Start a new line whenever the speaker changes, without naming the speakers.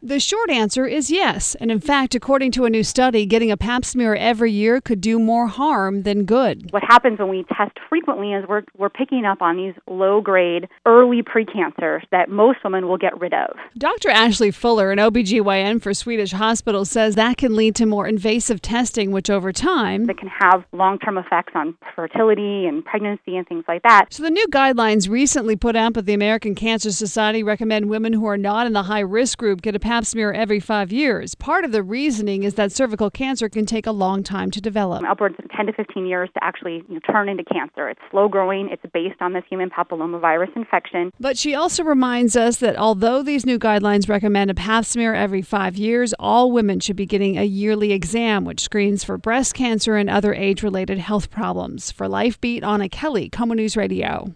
The short answer is yes. And in fact, according to a new study, getting a pap smear every year could do more harm than good.
What happens when we test frequently is we're picking up on these low-grade, early precancers that most women will get rid of.
Dr. Ashley Fuller, an OBGYN for Swedish Hospital, says that can lead to more invasive testing, which over time
It can have long-term effects on fertility and pregnancy and things like that.
So the new guidelines recently put out by the American Cancer Society recommend women who are not in the high-risk group get a pap smear every 5 years. Part of the reasoning is that cervical cancer can take a long time to develop.
Upwards of 10 to 15 years to actually turn into cancer. It's slow-growing. It's based on this human papillomavirus infection.
But she also reminds us that although these new guidelines recommend a pap smear every 5 years, all women should be getting a yearly exam, which screens for breast cancer and other age-related health problems. For LifeBeat, Anna Kelly, KOMO News Radio.